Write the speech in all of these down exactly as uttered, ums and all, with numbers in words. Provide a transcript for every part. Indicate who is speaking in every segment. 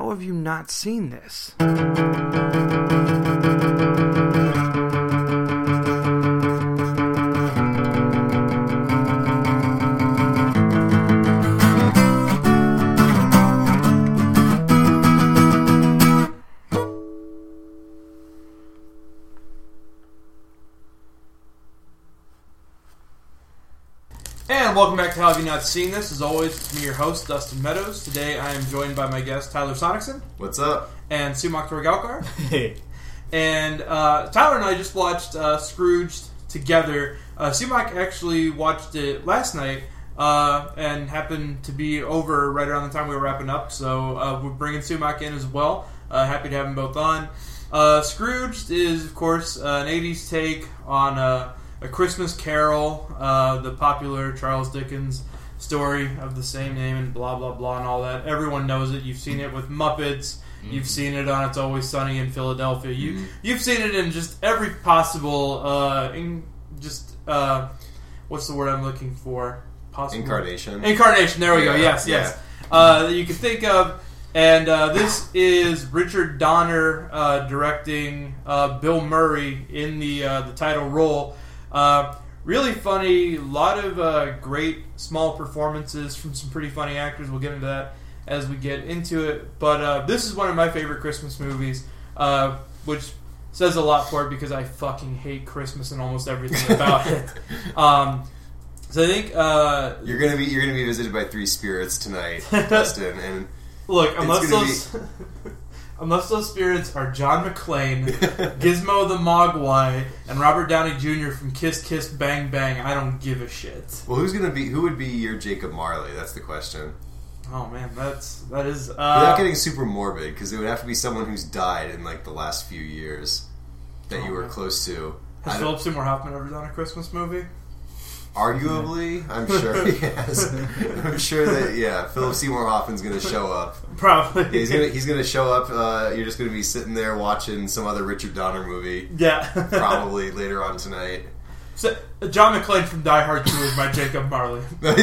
Speaker 1: how have you not seen this?
Speaker 2: And welcome back to How Have You Not Seen This? As always, it's me, your host, Dustin Meadows. Today I am joined by my guest, Tyler Sonicson.
Speaker 3: What's up?
Speaker 2: And Sumak Torgalkar.
Speaker 1: Hey.
Speaker 2: And uh, Tyler and I just watched uh, Scrooged together. Uh, Sumak actually watched it last night uh, and happened to be over right around the time we were wrapping up. So uh, we're bringing Sumak in as well. Uh, happy to have them both on. Uh, Scrooged is, of course, uh, an eighties take on... Uh, A Christmas Carol, uh, the popular Charles Dickens story of the same name and blah, blah, blah and all that. Everyone knows it. You've seen it with Muppets. Mm-hmm. You've seen it on It's Always Sunny in Philadelphia. You, mm-hmm. You've seen it in just every possible, uh, in just, uh, what's the word I'm looking for? Possible?
Speaker 3: Incarnation.
Speaker 2: Incarnation, there we yeah, go. Yes, yeah. yes. Uh, that you can think of. And uh, this is Richard Donner uh, directing uh, Bill Murray in the uh, the title role. Uh, really funny, a lot of uh, great small performances from some pretty funny actors. We'll get into that as we get into it. But uh, this is one of my favorite Christmas movies, uh, which says a lot for it because I fucking hate Christmas and almost everything about it. Um, so I think uh,
Speaker 3: you're gonna be you're gonna be visited by three spirits tonight, Dustin. And
Speaker 2: look, unless those. Be... Unless those spirits are John McClane, Gizmo the Mogwai, and Robert Downey Junior from Kiss Kiss Bang Bang, I don't give a shit.
Speaker 3: Well, who's gonna be? Who would be your Jacob Marley? That's the question.
Speaker 2: Oh man, that's that is. Uh,
Speaker 3: Without getting super morbid, because it would have to be someone who's died in like the last few years that oh, you were man. close to.
Speaker 2: Has Philip Seymour Hoffman ever done a Christmas movie?
Speaker 3: Arguably, I'm sure he has. I'm sure that yeah, Philip Seymour Hoffman's going to show up.
Speaker 2: Probably,
Speaker 3: yeah, he's going he's going to show up. Uh, you're just going to be sitting there watching some other Richard Donner movie.
Speaker 2: Yeah,
Speaker 3: probably later on tonight.
Speaker 2: So, John McClane from Die Hard two is my Jacob Marley.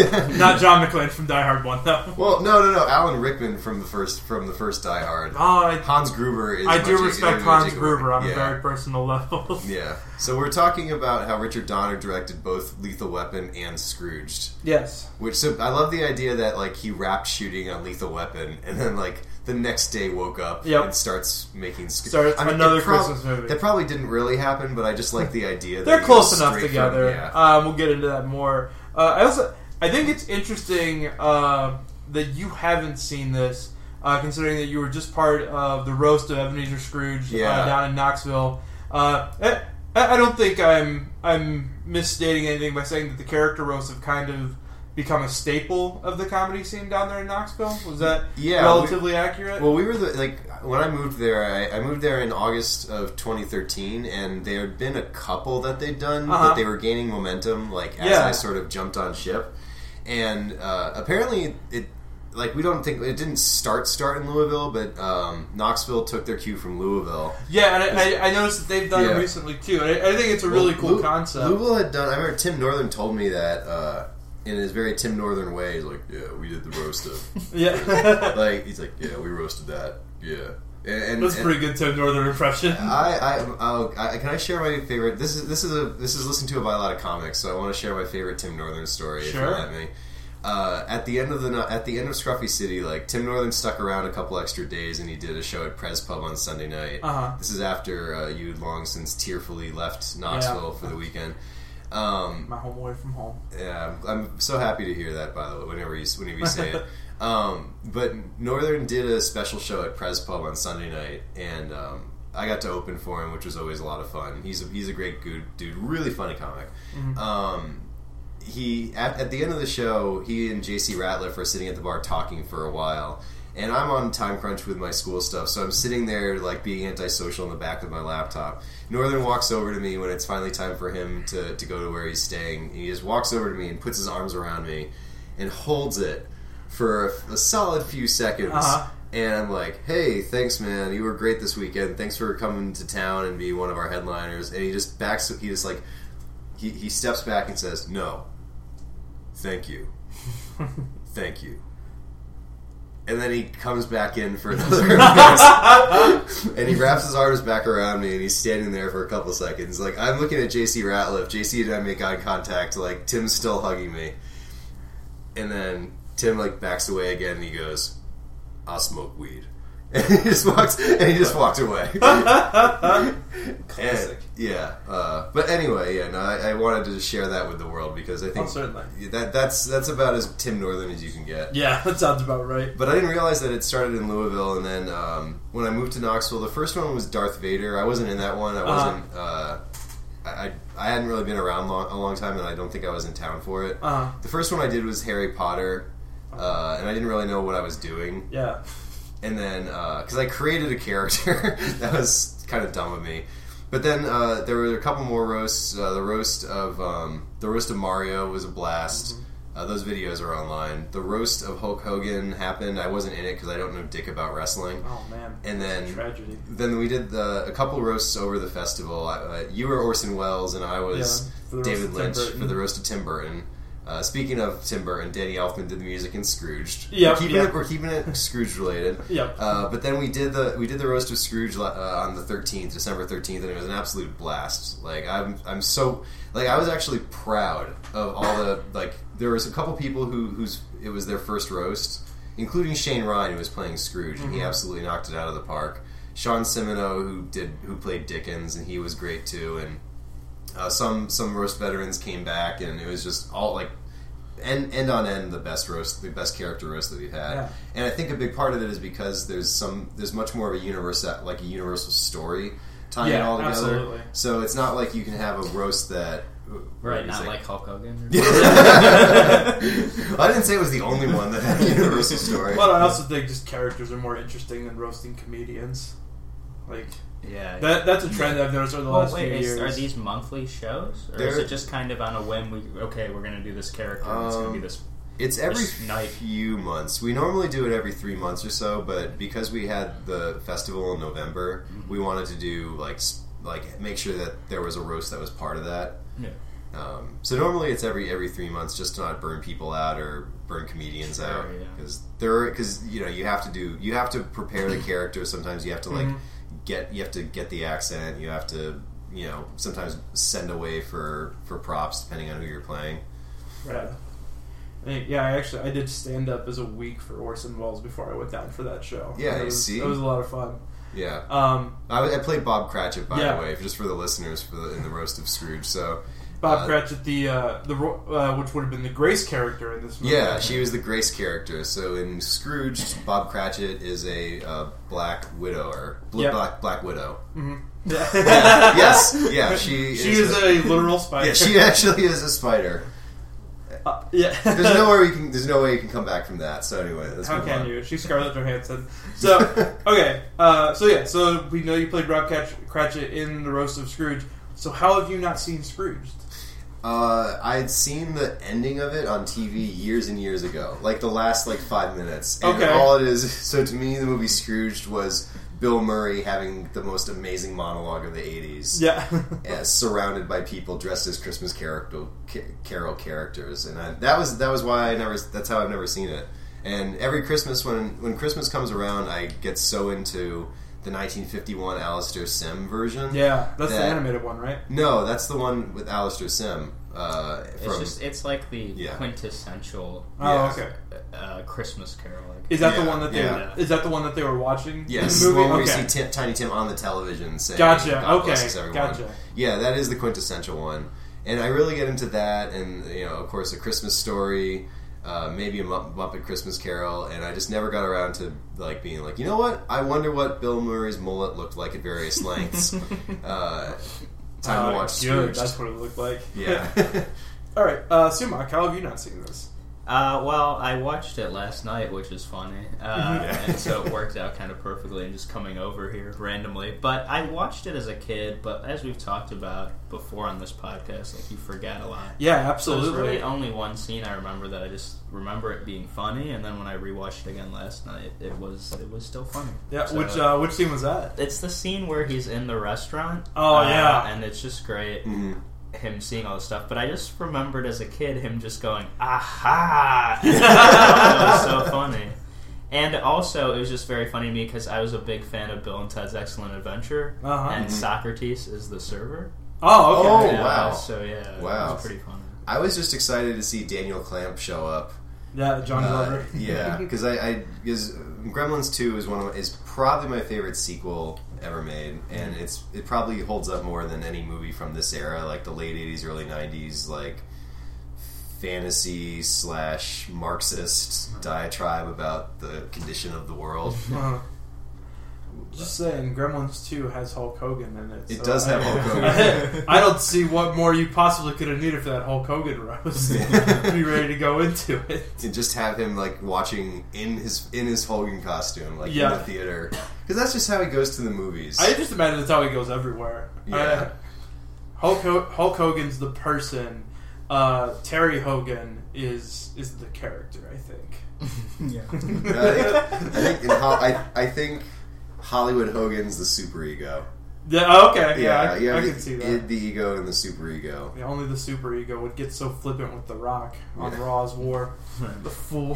Speaker 2: Not John McClane from Die Hard one, though.
Speaker 3: Well, no, no, no. Alan Rickman from the first from the first Die Hard.
Speaker 2: Oh, I,
Speaker 3: Hans Gruber is.
Speaker 2: I do
Speaker 3: my
Speaker 2: respect
Speaker 3: Jacob,
Speaker 2: Hans
Speaker 3: Jacob
Speaker 2: Gruber on
Speaker 3: yeah.
Speaker 2: a very personal level.
Speaker 3: Yeah. So we're talking about how Richard Donner directed both Lethal Weapon and Scrooged.
Speaker 2: Yes.
Speaker 3: Which so I love the idea that like he wrapped shooting on Lethal Weapon and then like. The next day woke up yep. and starts making...
Speaker 2: Starts I mean, another prob- Christmas movie.
Speaker 3: That probably didn't really happen, but I just like the idea that...
Speaker 2: They're close enough together.
Speaker 3: From, yeah.
Speaker 2: um, we'll get into that more. Uh, I also... I think it's interesting uh, that you haven't seen this, uh, considering that you were just part of the roast of Ebenezer Scrooge
Speaker 3: yeah.
Speaker 2: uh, down in Knoxville. Uh, I, I don't think I'm I'm misstating anything by saying that the character roasts have kind of... become a staple of the comedy scene down there in Knoxville? Was that
Speaker 3: yeah,
Speaker 2: relatively
Speaker 3: we,
Speaker 2: accurate?
Speaker 3: Well, we were the, like when I moved there. I, I moved there in August of twenty thirteen, and there had been a couple that they'd done, uh-huh. but they were gaining momentum. Like as
Speaker 2: yeah.
Speaker 3: I sort of jumped on ship, and uh, apparently it. Like, we don't think... It didn't start start in Louisville, but um, Knoxville took their cue from Louisville.
Speaker 2: Yeah, and I, I noticed that they've done yeah. it recently, too. And I, I think it's a really well, cool Lu- concept.
Speaker 3: Louisville had done... I remember Tim Northern told me that... Uh, in his very Tim Northern way, he's like, yeah, we did the roast of...
Speaker 2: yeah.
Speaker 3: like, he's like, yeah, we roasted that. Yeah. And, and,
Speaker 2: That's a pretty good Tim Northern impression.
Speaker 3: I, I, I, can I share my favorite... This is this is a this is listened to by a lot of comics, so I want to share my favorite Tim Northern story,
Speaker 2: sure.
Speaker 3: if you let me. Uh, at the end of the at the end of Scruffy City, like Tim Northern stuck around a couple extra days, and he did a show at Prez Pub on Sunday night.
Speaker 2: Uh-huh.
Speaker 3: This is after uh, you'd long since tearfully left Knoxville yeah. for the weekend. Um,
Speaker 2: My home away from home.
Speaker 3: Yeah, I'm, I'm so happy to hear that. By the way, whenever you whenever you say it. Um, but Northern did a special show at Prez Pub on Sunday night, and um, I got to open for him, which was always a lot of fun. He's a, he's a great good dude, really funny comic.
Speaker 2: Mm-hmm.
Speaker 3: Um, he at, at the end of the show, he and J C Ratliff are sitting at the bar talking for a while, and I'm on time crunch with my school stuff, so I'm sitting there like being antisocial in the back of my laptop. Northern walks over to me when it's finally time for him to, to go to where he's staying. He just walks over to me and puts his arms around me and holds it for a, a solid few seconds.
Speaker 2: Uh-huh.
Speaker 3: And I'm like, hey, thanks, man. You were great this weekend. Thanks for coming to town and being one of our headliners. And he just backs, he just like, he, he steps back and says, no, thank you. Thank you. And then he comes back in for another appearance. And he wraps his arms back around me, and he's standing there for a couple seconds. Like, I'm looking at J C Ratliff. J C and I make eye contact. Like, Tim's still hugging me. And then Tim, like, backs away again, and he goes, I'll smoke weed. And he just walks, and he just walked away.
Speaker 2: Classic.
Speaker 3: And, yeah. Uh, but anyway, yeah, no, I, I wanted to share that with the world because I think
Speaker 2: Oh, certainly.
Speaker 3: that that's that's about as Tim Northern as you can get.
Speaker 2: Yeah, that sounds about right.
Speaker 3: But I didn't realize that it started in Louisville, and then um, when I moved to Knoxville, the first one was Darth Vader. I wasn't in that one. I wasn't. Uh, I, I I hadn't really been around long, a long time, and I don't think I was in town for it.
Speaker 2: Uh-huh.
Speaker 3: The first one I did was Harry Potter, uh, and I didn't really know what I was doing.
Speaker 2: Yeah.
Speaker 3: And then, because uh, I created a character, that was kind of dumb of me. But then uh, there were a couple more roasts. Uh, the roast of um, the roast of Mario was a blast. Mm-hmm. Uh, those videos are online. The roast of Hulk Hogan happened. I wasn't in it because I don't know dick about wrestling.
Speaker 2: Oh man!
Speaker 3: And then
Speaker 2: That's a tragedy.
Speaker 3: Then we did the, a couple roasts over the festival. I, uh, you were Orson Welles, and I was
Speaker 2: yeah,
Speaker 3: David Lynch for the roast of Tim Burton. Uh, speaking of Tim Burton, Danny Elfman did the music in Scrooged.
Speaker 2: Yep,
Speaker 3: we're keeping
Speaker 2: yep.
Speaker 3: it. We're keeping it Scrooge related.
Speaker 2: Yep.
Speaker 3: Uh, but then we did the we did the roast of Scrooge uh, on the thirteenth, December thirteenth, and it was an absolute blast. Like I'm I'm so like I was actually proud of all the like. There was a couple people who whose it was their first roast, including Shane Ryan, who was playing Scrooge, mm-hmm. and he absolutely knocked it out of the park. Sean Simino, who did who played Dickens, and he was great too. And uh, some some roast veterans came back, and it was just all like. End, end on end, the best roast, the best character roast that we've had,
Speaker 2: yeah.
Speaker 3: And I think a big part of it is because there's some, there's much more of a universal, like a universal story tying
Speaker 2: yeah,
Speaker 3: it all together.
Speaker 2: Absolutely.
Speaker 3: So it's not like you can have a roast that,
Speaker 4: right, not like, like Hulk Hogan.
Speaker 3: I didn't say it was the only one that had a universal story.
Speaker 2: But I also think just characters are more interesting than roasting comedians. Like.
Speaker 4: Yeah,
Speaker 2: that that's a trend yeah. I've noticed over the
Speaker 4: well,
Speaker 2: last
Speaker 4: wait,
Speaker 2: few
Speaker 4: is,
Speaker 2: years.
Speaker 4: Are these monthly shows, or They're, is it just kind of on a whim? We okay, we're going to do this character. And um, it's going to be this.
Speaker 3: It's every
Speaker 4: this night.
Speaker 3: few months. We normally do it every three months or so, but because we had the festival in November, mm-hmm. we wanted to do like like make sure that there was a roast that was part of that.
Speaker 4: Yeah.
Speaker 3: Um, so normally it's every every three months, just to not burn people out or burn comedians
Speaker 4: sure,
Speaker 3: out, because
Speaker 4: yeah.
Speaker 3: there because you know you have to do you have to prepare the character. Sometimes you have to like.
Speaker 2: Mm-hmm.
Speaker 3: Get you have to get the accent. You have to you know sometimes send away for, for props depending on who you're playing.
Speaker 2: Right. I, yeah, I actually I did stand up as a week for Orson Welles before I went down for that show.
Speaker 3: Yeah,
Speaker 2: it
Speaker 3: you
Speaker 2: was,
Speaker 3: see,
Speaker 2: it was a lot of fun.
Speaker 3: Yeah,
Speaker 2: um,
Speaker 3: I, I played Bob Cratchit by
Speaker 2: yeah.
Speaker 3: the way, just for the listeners for the, in the roast of Scrooge. So.
Speaker 2: Bob
Speaker 3: uh,
Speaker 2: Cratchit, the uh, the uh, which would have been the Grace character in this movie.
Speaker 3: Yeah, she was the Grace character. So in Scrooge, Bob Cratchit is a uh, black widower, bl-
Speaker 2: yep.
Speaker 3: black black widow.
Speaker 2: Mm-hmm.
Speaker 3: Yeah. yeah, yes, yeah, she.
Speaker 2: She
Speaker 3: is,
Speaker 2: is a, a literal spider.
Speaker 3: Yeah, she actually is a spider.
Speaker 2: Uh, yeah,
Speaker 3: there's no way you can. There's no way you can come back from that. So anyway, let's
Speaker 2: how can
Speaker 3: on.
Speaker 2: you? She's Scarlett Johansson. So okay, uh, so yeah, so we know you played Bob Cratchit in the roast of Scrooge. So how have you not seen Scrooged?
Speaker 3: Uh, I'd seen the ending of it on T V years and years ago, like the last like five minutes. And
Speaker 2: okay.
Speaker 3: all it is, so to me, the movie Scrooged was Bill Murray having the most amazing monologue of the eighties.
Speaker 2: Yeah,
Speaker 3: uh, surrounded by people dressed as Christmas character, Carol characters, and I, that was that was why I never. That's how I've never seen it. And every Christmas, when when Christmas comes around, I get so into the nineteen fifty-one Alastair Sim version.
Speaker 2: Yeah, that's
Speaker 3: that,
Speaker 2: the animated one, right?
Speaker 3: No, that's the one with Alastair Sim. Uh, from,
Speaker 4: it's just it's like the
Speaker 3: yeah.
Speaker 4: quintessential.
Speaker 2: Oh,
Speaker 3: yeah.
Speaker 2: okay.
Speaker 4: Uh, Christmas Carol. Like.
Speaker 2: Is that
Speaker 3: yeah,
Speaker 2: the one that they?
Speaker 3: Yeah.
Speaker 2: Is that the one that they were watching?
Speaker 3: Yes,
Speaker 2: in the movie?
Speaker 3: the one where
Speaker 2: okay.
Speaker 3: you see Tim, Tiny Tim on the television saying,
Speaker 2: "Gotcha."
Speaker 3: God
Speaker 2: okay,
Speaker 3: blesses everyone.
Speaker 2: gotcha.
Speaker 3: Yeah, that is the quintessential one, and I really get into that, and you know, of course, A Christmas Story. Uh, maybe a Muppet Christmas Carol, and I just never got around to like being like, you know what? I wonder what Bill Murray's mullet looked like at various lengths. uh, time
Speaker 2: uh,
Speaker 3: to watch
Speaker 2: good.
Speaker 3: Scrooge.
Speaker 2: That's what it looked like.
Speaker 3: Yeah.
Speaker 2: All right, uh, Sumac, how have you not seen this?
Speaker 4: Uh, well, I watched it last night, which is funny, uh,
Speaker 3: Yeah.
Speaker 4: and so it worked out kind of perfectly and just coming over here randomly. But I watched it as a kid, but as we've talked about before on this podcast, like you forget a lot.
Speaker 2: Yeah,
Speaker 4: So
Speaker 2: absolutely.
Speaker 4: there's really only one scene I remember that I just remember it being funny, and then when I rewatched it again last night, it was it was still funny.
Speaker 2: Yeah,
Speaker 4: So,
Speaker 2: which uh, which scene was that?
Speaker 4: it's the scene where he's in the restaurant.
Speaker 2: Oh,
Speaker 4: uh,
Speaker 2: yeah.
Speaker 4: and it's just great.
Speaker 3: Mm-hmm.
Speaker 4: Him seeing all this stuff, but I just remembered as a kid him just going aha, and it was so funny. And also, it was just very funny to me because I was a big fan of Bill and Ted's Excellent Adventure,
Speaker 2: Uh-huh.
Speaker 4: and
Speaker 3: Mhm.
Speaker 4: Socrates is the server.
Speaker 2: Oh, okay.
Speaker 3: Oh,
Speaker 4: Yeah,
Speaker 3: wow.
Speaker 4: So yeah,
Speaker 3: Wow.
Speaker 4: it was pretty fun.
Speaker 3: I was just excited to see Daniel Clamp show up.
Speaker 2: Yeah, John
Speaker 3: Uh,
Speaker 2: Glover.
Speaker 3: yeah, because I, I because Gremlins two is one of my, is probably my favorite sequel ever made, and it's it probably holds up more than any movie from this era, like the late eighties, early nineties, like fantasy slash Marxist diatribe about the condition of the world.
Speaker 2: Uh-huh. Just saying, Gremlins two has Hulk Hogan in it.
Speaker 3: It
Speaker 2: so
Speaker 3: does have
Speaker 2: I,
Speaker 3: Hulk Hogan.
Speaker 2: I don't see what more you possibly could have needed for that Hulk Hogan roast. Be ready to go into it.
Speaker 3: And just have him like watching in his in his Hogan costume, like
Speaker 2: Yeah.
Speaker 3: in the theater, because that's just how he goes to the movies.
Speaker 2: I just imagine that's how he goes everywhere.
Speaker 3: Yeah.
Speaker 2: Uh, Hulk, Ho- Hulk Hogan's the person. Uh, Terry Hogan is is the character, I think.
Speaker 4: Yeah.
Speaker 3: I think, I think, in Ho- I, I think Hollywood Hogan's the superego.
Speaker 2: Yeah, oh, okay, yeah, I,
Speaker 3: yeah,
Speaker 2: I
Speaker 3: the,
Speaker 2: can see that.
Speaker 3: it- the ego and the superego.
Speaker 2: Yeah, only the super ego would get so flippant with The Rock on
Speaker 3: Yeah.
Speaker 2: Raw's War. The fool.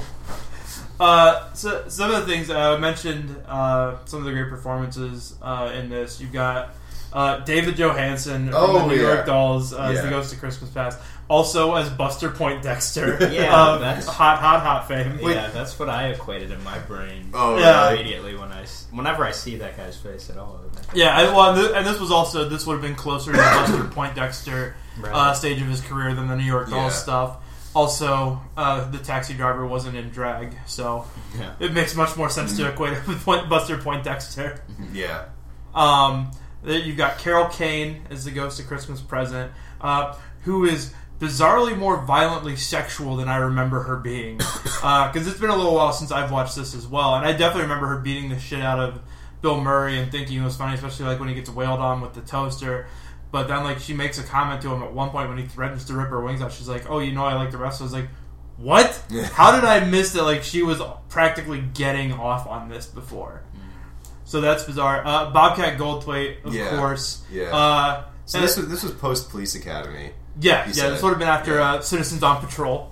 Speaker 2: Uh, so some of the things I mentioned, uh, some of the great performances uh, in this. You've got uh, David Johansen from
Speaker 3: Oh,
Speaker 2: the New
Speaker 3: yeah.
Speaker 2: York Dolls uh, as
Speaker 3: Yeah.
Speaker 2: the Ghost of Christmas Past. Also as Buster Poindexter
Speaker 4: Yeah,
Speaker 2: of
Speaker 4: that's-
Speaker 2: hot, hot, hot fame.
Speaker 4: Yeah, that's what I equated in my brain.
Speaker 3: Oh,
Speaker 2: Yeah.
Speaker 3: really?
Speaker 4: Immediately when I, s- whenever I see that guy's face at all. I think-
Speaker 2: Yeah, I, well, and th- and this was also this would have been closer to the Buster Poindexter
Speaker 4: Right.
Speaker 2: uh, stage of his career than the New York Dolls
Speaker 3: Yeah.
Speaker 2: stuff. Also, uh, the taxi driver wasn't in drag, so
Speaker 4: Yeah.
Speaker 2: it makes much more sense to equate it with Point, Buster Poindexter.
Speaker 3: Yeah.
Speaker 2: Um, you've got Carol Kane as the Ghost of Christmas Present, uh, who is bizarrely more violently sexual than I remember her being. Because it's been a little while since I've watched this as well, and I definitely remember her beating the shit out of Bill Murray and thinking it was funny, especially like when he gets wailed on with the toaster. But then, like, she makes a comment to him at one point when he threatens to rip her wings out. She's like, "Oh, you know, I like the rest." I was like, "What? How did I miss that?" Like, she was practically getting off on this before. So that's bizarre. Uh, Bobcat Goldthwait, of
Speaker 3: Yeah.
Speaker 2: course.
Speaker 3: Yeah.
Speaker 2: Uh,
Speaker 3: So this was this was post Police Academy.
Speaker 2: yeah,
Speaker 3: you
Speaker 2: yeah.
Speaker 3: said.
Speaker 2: This would have been after
Speaker 3: Yeah.
Speaker 2: uh, Citizens on Patrol.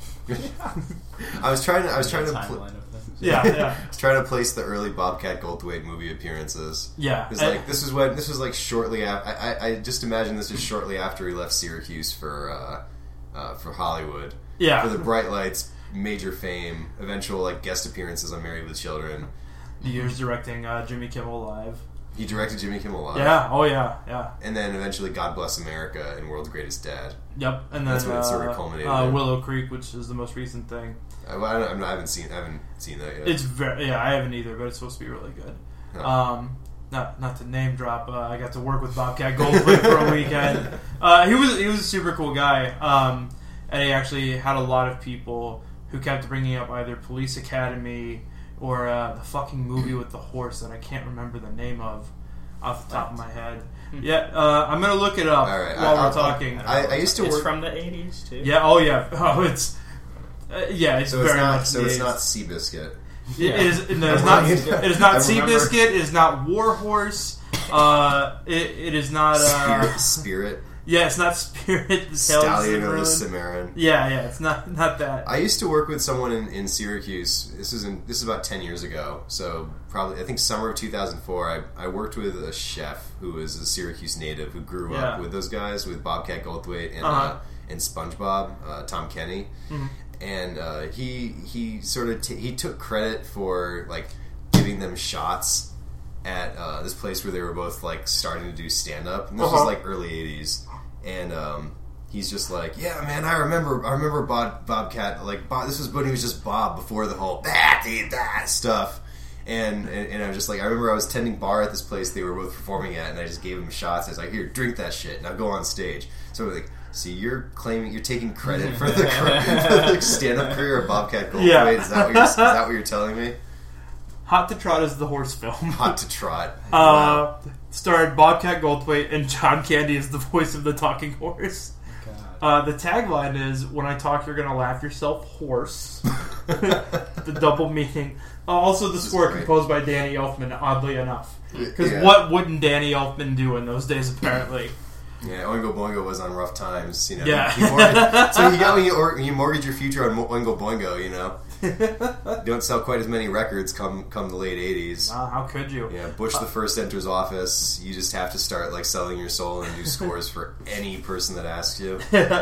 Speaker 3: I was trying to I was trying to
Speaker 4: timeline
Speaker 3: pl-
Speaker 4: of things.
Speaker 2: Yeah, yeah,
Speaker 3: I was trying to place the early Bobcat Goldthwait movie appearances.
Speaker 2: yeah.
Speaker 3: Because
Speaker 2: And-
Speaker 3: like this was when this was like shortly after. I, I, I just imagine this is shortly after he left Syracuse for uh, uh, for Hollywood.
Speaker 2: yeah.
Speaker 3: For the Bright Lights, major fame, eventual like guest appearances on Married with Children.
Speaker 2: The years directing uh, Jimmy Kimmel Live.
Speaker 3: He directed Jimmy Kimmel Live.
Speaker 2: Yeah. Oh yeah. Yeah.
Speaker 3: And then eventually God Bless America and World's Greatest Dad.
Speaker 2: Yep. And then
Speaker 3: That's when it sort of
Speaker 2: uh,
Speaker 3: culminated
Speaker 2: uh,
Speaker 3: in.
Speaker 2: Willow Creek, which is the most recent thing.
Speaker 3: I, I, don't, I'm not- I haven't seen I haven't seen that yet.
Speaker 2: It's very yeah. I haven't either, but it's supposed to be really good.
Speaker 3: Huh.
Speaker 2: Um, not not to name drop. Uh, I got to work with Bobcat Goldthwait for a weekend. Uh, he was he was a super cool guy, um, and he actually had a lot of people who kept bringing up either Police Academy or uh, the fucking movie with the horse that I can't remember the name of off the top of my head. Yeah, uh, I'm gonna look it up
Speaker 3: All right,
Speaker 2: while
Speaker 3: I-
Speaker 2: we're
Speaker 3: I'll-
Speaker 2: talking.
Speaker 3: I, I used to
Speaker 4: It's
Speaker 3: work.
Speaker 4: from the eighties too.
Speaker 2: yeah. Oh yeah. Oh, it's uh, yeah. It's
Speaker 3: so
Speaker 2: very
Speaker 3: it's not.
Speaker 2: much.
Speaker 3: So
Speaker 2: the
Speaker 3: it's
Speaker 2: eighties.
Speaker 3: not Seabiscuit.
Speaker 2: It is. No, it's
Speaker 3: I'm
Speaker 2: not.
Speaker 3: right.
Speaker 2: It is not
Speaker 3: I remember-
Speaker 2: Seabiscuit. It is not Warhorse. Uh, it, it is not. Uh,
Speaker 3: Spirit. Spirit.
Speaker 2: yeah, it's not Spirit. The Tales of
Speaker 3: Stallion of the
Speaker 2: Cimarron.
Speaker 3: Cimarron.
Speaker 2: Yeah, yeah, it's not not that.
Speaker 3: I used to work with someone in, in Syracuse. This is in, this is about ten years ago. So probably I think summer of two thousand four. I, I worked with a chef who was a Syracuse native who grew
Speaker 2: Yeah.
Speaker 3: up with those guys, with Bobcat Goldthwait and
Speaker 2: Uh-huh.
Speaker 3: uh, and SpongeBob, uh, Tom Kenny,
Speaker 2: Mhm.
Speaker 3: and uh, he he sort of t- he took credit for like giving them shots at uh, this place where they were both like starting to do stand up, and this
Speaker 2: Uh-huh.
Speaker 3: was like early eighties, and um, he's just like, yeah, man, I remember, I remember Bob, Bobcat, like Bob, this was when he was just Bob before the whole that that stuff, and, and and I'm just like, I remember I was tending bar at this place they were both performing at, and I just gave him shots. I was like, here, drink that shit, now go on stage. So we're like, see, you're claiming, you're taking credit for the, for the stand up career of Bobcat Goldthwait.
Speaker 2: Yeah.
Speaker 3: Is that what you're, is that what you're telling me?
Speaker 2: Hot to Trot is the horse film.
Speaker 3: Hot to trot. Wow.
Speaker 2: Uh, starred Bobcat Goldthwait and John Candy as the voice of the talking horse. Uh, the tagline is, "When I talk, you're gonna laugh yourself, horse." The double meaning. Uh, also, the
Speaker 3: This is
Speaker 2: score
Speaker 3: great.
Speaker 2: composed by Danny Elfman. Oddly enough, because
Speaker 3: Yeah.
Speaker 2: what wouldn't Danny Elfman do in those days? Apparently,
Speaker 3: Yeah, Oingo Boingo was on rough times, you know.
Speaker 2: Yeah.
Speaker 3: You mortgage, so you got when you, or, you mortgage your future on Oingo Boingo, you know. You don't sell quite as many records come come the late eighties.
Speaker 2: Uh, how could you?
Speaker 3: Yeah, Bush the first enters office. You just have to start like selling your soul and do scores for any person that asks you.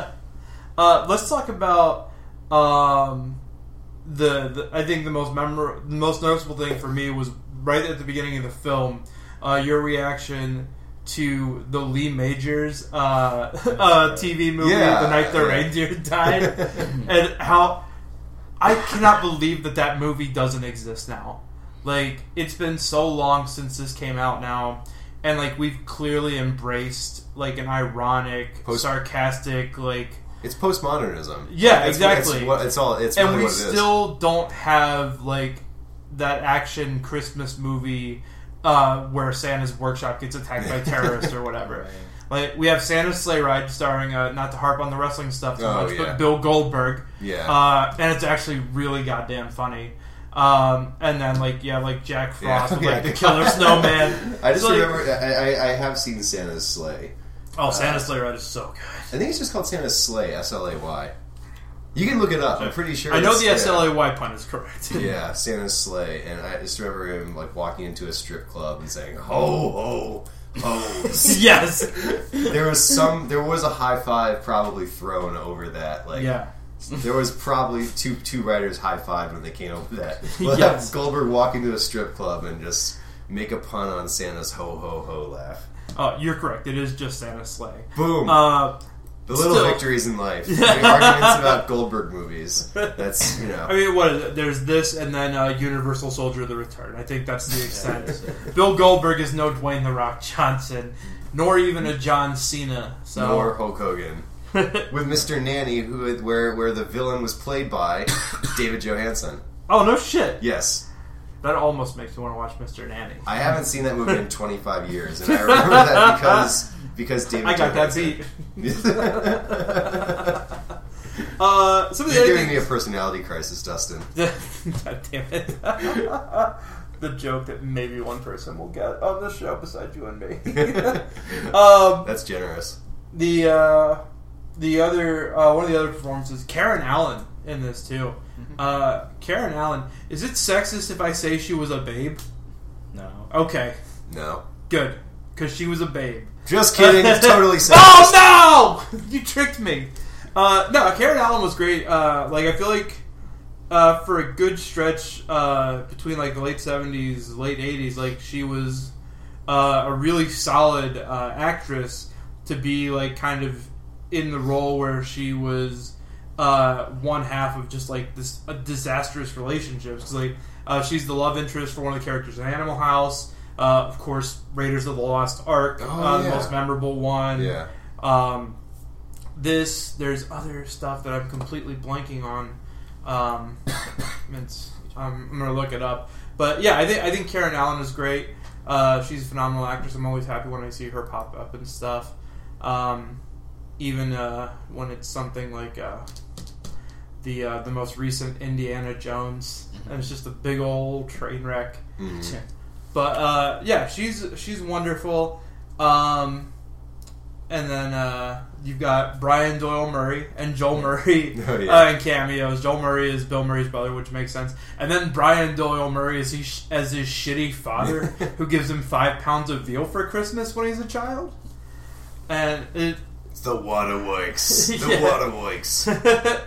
Speaker 2: uh, let's talk about um, the, the. I think the most memor- the most noticeable thing for me was right at the beginning of the film. Uh, your reaction to the Lee Majors uh, uh, T V movie,
Speaker 3: Yeah,
Speaker 2: The Night the
Speaker 3: yeah.
Speaker 2: Reindeer Died, and how I cannot believe that that movie doesn't exist now. Like, it's been so long since this came out now, and like we've clearly embraced like an ironic,
Speaker 3: Post-
Speaker 2: sarcastic, like
Speaker 3: It's postmodernism.
Speaker 2: Yeah,
Speaker 3: It's-
Speaker 2: exactly.
Speaker 3: It's, what, it's all. It's
Speaker 2: and
Speaker 3: really
Speaker 2: we
Speaker 3: what it is.
Speaker 2: still don't have like that action Christmas movie uh, where Santa's workshop gets attacked by terrorists or whatever.
Speaker 4: Right.
Speaker 2: Like, we have Santa's Sleigh Ride starring, uh, not to harp on the wrestling stuff so
Speaker 3: Oh,
Speaker 2: much,
Speaker 3: yeah.
Speaker 2: but Bill Goldberg.
Speaker 3: Yeah.
Speaker 2: Uh, and it's actually really goddamn funny. Um, and then, like, yeah, like Jack Frost
Speaker 3: Yeah,
Speaker 2: with, like,
Speaker 3: yeah.
Speaker 2: the Killer Snowman.
Speaker 3: I just
Speaker 2: It's like-
Speaker 3: remember. I, I, I have seen Santa's Sleigh.
Speaker 2: Oh, Santa's Sleigh Ride is so good.
Speaker 3: I think it's just called Santa's Sleigh. S L A Y. You can look it up. I'm pretty sure.
Speaker 2: I know
Speaker 3: it's-
Speaker 2: the S L A Y pun is correct.
Speaker 3: Yeah, Santa's Sleigh, and I just remember him like walking into a strip club and saying "Ho ho ho."
Speaker 2: Yes.
Speaker 3: There was some. There was a high five probably thrown over that. Like,
Speaker 2: Yeah.
Speaker 3: there was probably two two writers high five when they came over that. We'll
Speaker 2: Yes.
Speaker 3: have Goldberg walk into a strip club and just make a pun on Santa's ho ho ho laugh.
Speaker 2: Oh, you're correct. It is just Santa's Sleigh.
Speaker 3: Boom.
Speaker 2: Uh,
Speaker 3: the little
Speaker 2: still-
Speaker 3: victories in life. The arguments about Goldberg movies. That's, you know.
Speaker 2: I mean, what is it? There's this, and then uh, Universal Soldier: The Return. I think that's the extent. Bill Goldberg is no Dwayne the Rock Johnson, nor even a John Cena. So,
Speaker 3: Nor Hulk Hogan. With Mister Nanny, who had- where where the villain was played by David Johansen.
Speaker 2: oh no shit!
Speaker 3: Yes.
Speaker 2: That almost makes me want to watch Mister Nanny.
Speaker 3: I haven't seen that movie in twenty-five years, and I remember that because because David.
Speaker 2: I got that
Speaker 3: Johansen-
Speaker 2: beat. uh, some of the
Speaker 3: You're
Speaker 2: other
Speaker 3: giving me a
Speaker 2: things-
Speaker 3: personality crisis, Dustin.
Speaker 2: God damn it! The joke that maybe one person will get on this show besides you and me. um,
Speaker 3: That's generous.
Speaker 2: The uh, the other uh, one of the other performances, Karen Allen in this too. Uh, Karen Allen, is it sexist if I say she was a babe?
Speaker 4: No.
Speaker 2: Okay,
Speaker 3: No.
Speaker 2: good, because she was a babe.
Speaker 3: Just kidding. It's totally sexist.
Speaker 2: Oh no! You tricked me. Uh, no, Karen Allen was great. Uh, like I feel like uh, for a good stretch uh, between like the late seventies, late eighties, like she was uh, a really solid uh, actress to be like kind of in the role where she was uh, one half of just like this a disastrous relationships. 'Cause, like uh, she's the love interest for one of the characters in Animal House. Uh, of course, Raiders of the Lost Ark,
Speaker 3: Oh,
Speaker 2: uh, the
Speaker 3: yeah.
Speaker 2: most memorable one.
Speaker 3: Yeah.
Speaker 2: Um, this there's other stuff that I'm completely blanking on. Um, it's, um, I'm gonna look it up, but yeah, I think I think Karen Allen is great. Uh, she's a phenomenal actress. I'm always happy when I see her pop up and stuff. Um, even uh, when it's something like uh, the uh, the most recent Indiana Jones, and it's just a big old train wreck.
Speaker 3: Mhm.
Speaker 2: But uh, yeah, she's she's wonderful. Um, and then uh, you've got Brian Doyle Murray and Joel Murray
Speaker 3: Oh, yeah.
Speaker 2: uh, in cameos. Joel Murray is Bill Murray's brother, which makes sense. And then Brian Doyle Murray is he sh- as his shitty father who gives him five pounds of veal for Christmas when he's a child. And it,
Speaker 3: The Waterworks. The
Speaker 2: Yeah.
Speaker 3: Waterworks.
Speaker 2: the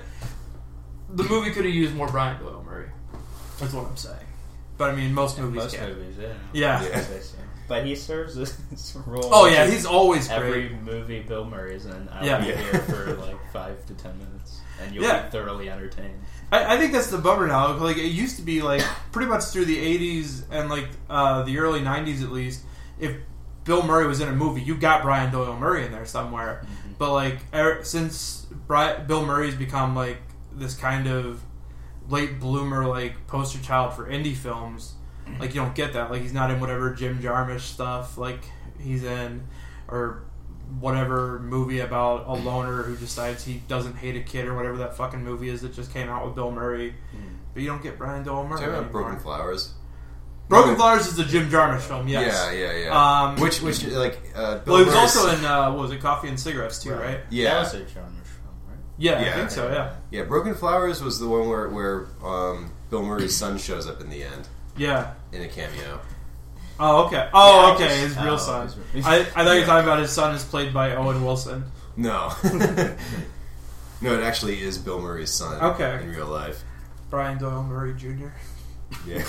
Speaker 2: movie could have used more Brian Doyle Murray. That's what I'm saying. But I mean, most movies
Speaker 4: Most
Speaker 2: can.
Speaker 4: movies, yeah.
Speaker 2: Yeah.
Speaker 3: Yeah.
Speaker 4: But he serves this role.
Speaker 2: Oh yeah,
Speaker 4: just
Speaker 2: he's always
Speaker 4: every
Speaker 2: great.
Speaker 4: movie Bill Murray's in. I'll
Speaker 2: Yeah.
Speaker 4: be
Speaker 3: Yeah.
Speaker 4: here for like five to ten minutes, and you'll
Speaker 2: Yeah.
Speaker 4: be thoroughly entertained.
Speaker 2: I, I think that's the bummer now. Like it used to be, like pretty much through the eighties and like uh, the early nineties at least. If Bill Murray was in a movie, you got Brian Doyle Murray in there somewhere.
Speaker 4: Mm-hmm.
Speaker 2: But like er, since Brian, Bill Murray's become like this kind of late bloomer, like poster child for indie films. Like you don't get that. Like he's not in whatever Jim Jarmusch stuff like he's in, or whatever movie about a loner who decides he doesn't hate a kid or whatever that fucking movie is that just came out with Bill Murray. But you don't get Brian Doyle Murray
Speaker 3: Talking about
Speaker 2: anymore.
Speaker 3: Broken Flowers.
Speaker 2: Broken Flowers is the Jim Jarmusch film, yes.
Speaker 3: Yeah, yeah, yeah.
Speaker 2: Um,
Speaker 3: which, which, like, uh, Bill
Speaker 2: well, he was
Speaker 3: Murray's-
Speaker 2: also in, uh, what was it, Coffee and Cigarettes, too, right?
Speaker 3: Yeah.
Speaker 4: That was a Jarmusch film, right?
Speaker 2: Yeah,
Speaker 3: Yeah.
Speaker 2: I think so, yeah.
Speaker 3: Yeah, Broken Flowers was the one where, where um, Bill Murray's son shows up in the end
Speaker 2: Yeah.
Speaker 3: in a cameo.
Speaker 2: Oh, okay. Oh,
Speaker 4: Yeah, I
Speaker 2: okay,
Speaker 4: just-
Speaker 2: his real
Speaker 4: oh,
Speaker 2: son.
Speaker 4: his-
Speaker 2: I, I thought you were
Speaker 3: Yeah.
Speaker 2: talking about his son is played by Owen Wilson.
Speaker 3: No. No, it actually is Bill Murray's son
Speaker 2: Okay.
Speaker 3: in real life.
Speaker 2: Brian Doyle Murray Junior
Speaker 3: Yeah.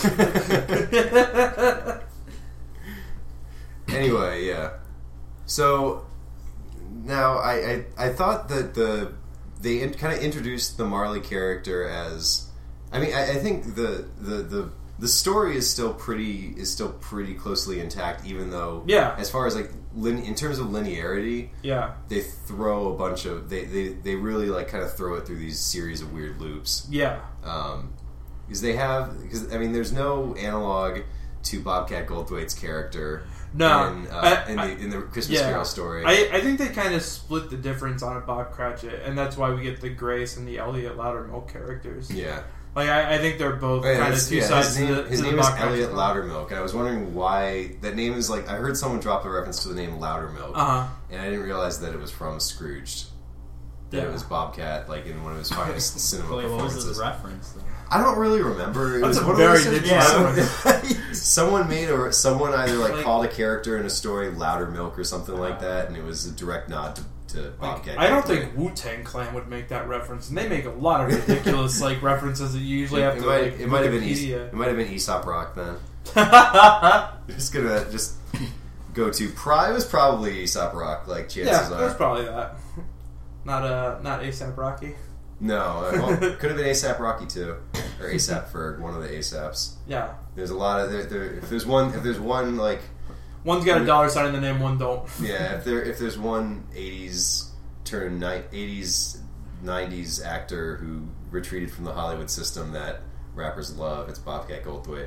Speaker 3: Anyway, yeah. So now I, I I thought that the they in, kind of introduced the Marley character as I mean I, I think the, the the the story is still pretty is still pretty closely intact, even though
Speaker 2: Yeah.
Speaker 3: as far as like lin, in terms of linearity,
Speaker 2: Yeah.
Speaker 3: they throw a bunch of they, they, they really like kind of throw it through these series of weird loops.
Speaker 2: Yeah.
Speaker 3: Um, because they have, because I mean, there's no analog to Bobcat Goldthwait's character
Speaker 2: No.
Speaker 3: in, uh,
Speaker 2: I-
Speaker 3: in, the,
Speaker 2: I-
Speaker 3: in the Christmas
Speaker 2: yeah.
Speaker 3: Carol story.
Speaker 2: I, I think they kind of split the difference on a Bob Cratchit, and that's why we get the Grace and the Elliot Loudermilk characters.
Speaker 3: yeah,
Speaker 2: Like, I, I think they're both
Speaker 3: Oh, yeah,
Speaker 2: kind of
Speaker 3: his-
Speaker 2: two
Speaker 3: yeah,
Speaker 2: sides
Speaker 3: his
Speaker 2: to
Speaker 3: name,
Speaker 2: the,
Speaker 3: his
Speaker 2: to the
Speaker 3: name is
Speaker 2: Bob Cratchit
Speaker 3: Elliot
Speaker 2: story.
Speaker 3: Loudermilk, and I was wondering why that name is like. I heard someone drop a reference to the name Loudermilk,
Speaker 2: Uh-huh.
Speaker 3: and I didn't realize that it was from Scrooged. That
Speaker 2: Yeah.
Speaker 3: it was Bobcat, like in one of his finest cinema
Speaker 4: Wait, what was
Speaker 3: performances.
Speaker 4: his reference? Though?
Speaker 3: I don't really remember. It
Speaker 2: That's
Speaker 3: was
Speaker 2: a
Speaker 3: one of
Speaker 2: very
Speaker 3: those-
Speaker 2: niche
Speaker 3: someone, someone made or someone either like,
Speaker 2: Like-
Speaker 3: called a character in a story Louder Milk or something like
Speaker 2: Uh,
Speaker 3: that, and it was a direct nod to, to
Speaker 2: Like,
Speaker 3: Bobcat.
Speaker 2: I don't
Speaker 3: Goldthwait.
Speaker 2: think Wu-Tang Clan would make that reference, and they make a lot of ridiculous like references that you usually
Speaker 3: it,
Speaker 2: have
Speaker 3: it
Speaker 2: to
Speaker 3: might,
Speaker 2: like
Speaker 3: it might have been Aes-
Speaker 2: Wikipedia.
Speaker 3: it might have been Aesop Rock then. Just gonna just go to Pri was probably Aesop Rock. Like chances
Speaker 2: Yeah,
Speaker 3: are,
Speaker 2: that's probably that. Not uh, not ASAP Rocky.
Speaker 3: no, uh, well, could have been ASAP Rocky too, or ASAP Ferg, one of the ASAPs.
Speaker 2: Yeah,
Speaker 3: There's a lot of there, there. If there's one, if there's one like
Speaker 2: one's got a dollar sign in the name, one don't.
Speaker 3: yeah, if there if there's one eighties turn ni- eighties nineties actor who retreated from the Hollywood system that rappers love, it's Bobcat Goldthwait.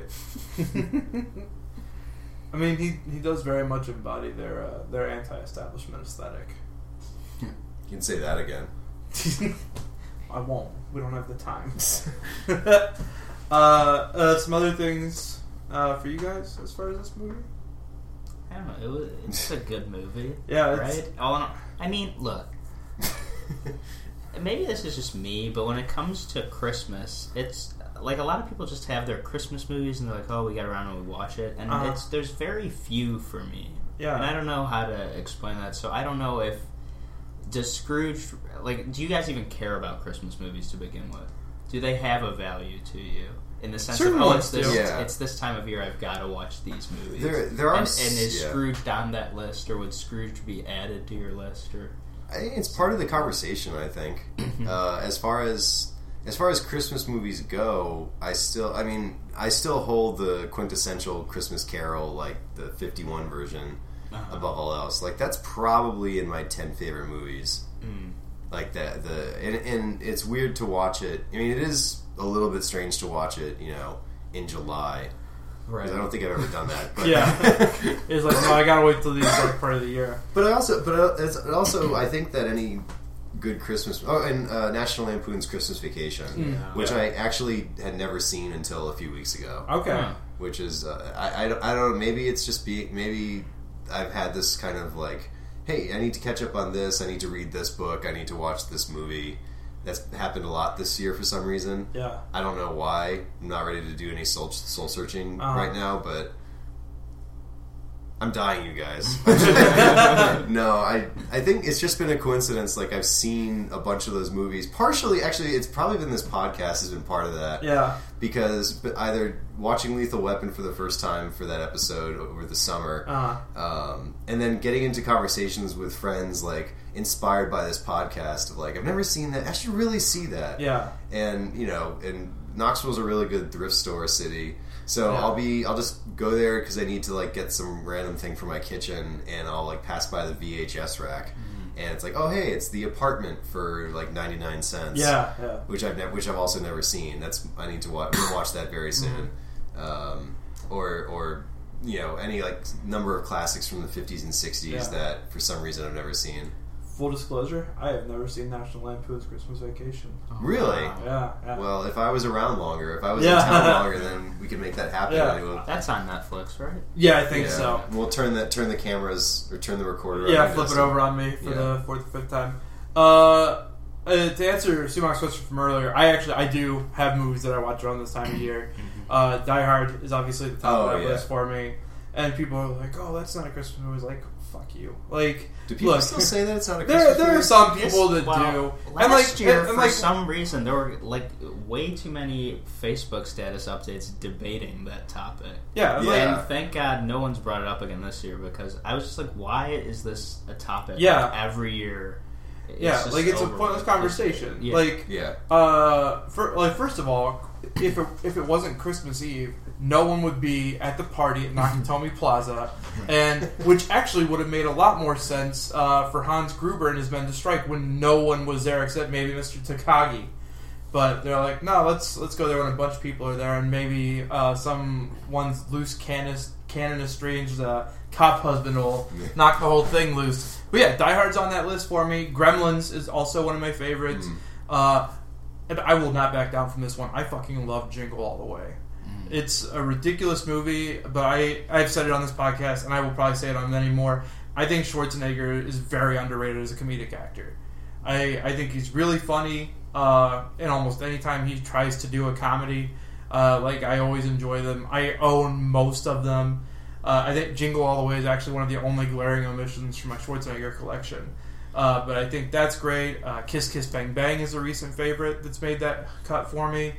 Speaker 2: I mean, he he does very much embody their uh, their anti-establishment aesthetic.
Speaker 3: You can say that again.
Speaker 2: I won't. We don't have the time. uh, uh, some other things uh, for you guys as far as this movie.
Speaker 4: I don't know. It was, it's a good movie.
Speaker 2: Yeah, it's-
Speaker 4: right. All in all, I mean, look. Maybe this is just me, but when it comes to Christmas, it's like a lot of people just have their Christmas movies and they're like, "Oh, we got around and we watch it," and
Speaker 2: Uh-huh.
Speaker 4: it's there's very few for me.
Speaker 2: Yeah.
Speaker 4: and I don't know how to explain that. So I don't know if does Scrooge like. Do you guys even care about Christmas movies to begin with? Do they have a value to you in the sense
Speaker 2: Certain
Speaker 4: of oh,
Speaker 2: ones
Speaker 4: it's this
Speaker 3: do. Yeah.
Speaker 4: it's this time of year I've got to watch these movies?
Speaker 3: There- there are
Speaker 4: and,
Speaker 3: s-
Speaker 4: and is
Speaker 3: yeah.
Speaker 4: Scrooge on that list, or would Scrooge be added to your list? Or
Speaker 3: I think it's part of the conversation. I think uh, as far as as far as Christmas movies go, I still, I mean, I still hold the quintessential Christmas Carol, like the fifty-one version,
Speaker 4: Uh-huh.
Speaker 3: above all else. Like that's probably in my ten favorite movies.
Speaker 4: Mm.
Speaker 3: Like that, the and, and it's weird to watch it. I mean, it is a little bit strange to watch it, you know, in July.
Speaker 4: right.
Speaker 3: Because I don't think I've ever done that. But
Speaker 2: Yeah. It's like, no, I gotta wait till the exact part of the year.
Speaker 3: But I also, but uh, it's also, I think that any good Christmas. Oh, and uh, National Lampoon's Christmas Vacation,
Speaker 2: Mm.
Speaker 3: which
Speaker 2: Yeah.
Speaker 3: I actually had never seen until a few weeks ago.
Speaker 2: Okay.
Speaker 4: Huh.
Speaker 3: Which is, uh, I, I, don't- I don't know. Maybe it's just be maybe I've had this kind of like, hey, I need to catch up on this. I need to read this book. I need to watch this movie. That's happened a lot this year for some reason.
Speaker 2: Yeah.
Speaker 3: I don't know why. I'm not ready to do any soul soul searching
Speaker 2: Uh-huh.
Speaker 3: right now, but I'm dying, you guys. No, I I think it's just been a coincidence. Like I've seen a bunch of those movies. Partially, actually, it's probably been this podcast has been part of that.
Speaker 2: Yeah.
Speaker 3: Because either watching Lethal Weapon for the first time for that episode over the summer,
Speaker 2: Uh,
Speaker 3: um, and then getting into conversations with friends like inspired by this podcast of like I've never seen that. I should really see that.
Speaker 2: yeah.
Speaker 3: And you know, and Knoxville's a really good thrift store city. So
Speaker 2: Yeah.
Speaker 3: I'll be, I'll just go there because I need to like get some random thing for my kitchen, and I'll like pass by the V H S rack,
Speaker 2: Mm-hmm.
Speaker 3: and it's like, oh hey, it's The Apartment for like ninety nine cents.
Speaker 2: Yeah. Yeah.
Speaker 3: which I've never, which I've also never seen. That's I need to watch, watch that very soon, um, or or you know any like number of classics from the fifties and sixties
Speaker 2: Yeah.
Speaker 3: that for some reason I've never seen.
Speaker 2: full disclosure, I have never seen National Lampoon's Christmas Vacation.
Speaker 4: Oh,
Speaker 3: Really?
Speaker 4: wow.
Speaker 2: Yeah, yeah.
Speaker 3: Well, if I was around longer, if I was
Speaker 2: Yeah.
Speaker 3: in town longer, then we could make that happen.
Speaker 2: Yeah.
Speaker 3: I will-
Speaker 4: That's on Netflix, right?
Speaker 2: yeah, I think
Speaker 3: yeah.
Speaker 2: so.
Speaker 3: We'll turn the turn the cameras or turn the recorder. on
Speaker 2: Yeah,
Speaker 3: you,
Speaker 2: flip it
Speaker 3: Justin.
Speaker 2: over on me for
Speaker 3: Yeah.
Speaker 2: the fourth or fifth time. Uh, uh, to answer Sumak's question from earlier, I actually I do have movies that I watch around this time of year. Uh, Die Hard is obviously the top
Speaker 3: Oh,
Speaker 2: of that
Speaker 3: yeah.
Speaker 2: list for me, and people are like, "Oh, that's not a Christmas movie." It's like, fuck you. Like,
Speaker 3: Do people
Speaker 2: look,
Speaker 3: still say that it's not a
Speaker 2: there
Speaker 3: Christmas
Speaker 2: there are
Speaker 3: movie?
Speaker 2: some people that
Speaker 4: Well,
Speaker 2: do,
Speaker 4: Last
Speaker 2: and like,
Speaker 4: year,
Speaker 2: and, and
Speaker 4: for
Speaker 2: like,
Speaker 4: some reason, there were like way too many Facebook status updates debating that topic.
Speaker 2: yeah,
Speaker 3: Yeah.
Speaker 2: like,
Speaker 4: And thank God no one's brought it up again this year because I was just like, why is this a topic?
Speaker 2: Yeah.
Speaker 4: Like, every year. It's
Speaker 2: yeah,
Speaker 4: just
Speaker 2: like it's a
Speaker 4: over
Speaker 2: pointless
Speaker 4: with.
Speaker 2: conversation.
Speaker 4: Yeah.
Speaker 2: Like,
Speaker 3: Yeah.
Speaker 2: Uh, for, like first of all, if it, if it wasn't Christmas Eve, no one would be at the party at Nakatomi Plaza, and which actually would have made a lot more sense uh, for Hans Gruber and his men to strike when no one was there except maybe Mister Takagi. But they're like, no, let's let's go there when a bunch of people are there, and maybe uh, some one's loose cannon, cannon estranged uh, cop husband will
Speaker 3: Yeah.
Speaker 2: knock the whole thing loose. But yeah, Die Hard's on that list for me. Gremlins is also one of my favorites.
Speaker 3: Mm.
Speaker 2: Uh, and I will not back down from this one. I fucking love Jingle All the Way.
Speaker 4: Mm.
Speaker 2: It's a ridiculous movie, but I, I've said it on this podcast, and I will probably say it on many more. I think Schwarzenegger is very underrated as a comedic actor. I, I think he's really funny, uh, and almost any time he tries to do a comedy, uh, like, I always enjoy them. I own most of them. Uh, I think Jingle All the Way is actually one of the only glaring omissions from my Schwarzenegger collection. Uh, but I think that's great. Uh, Kiss Kiss Bang Bang is a recent favorite that's made that cut for me.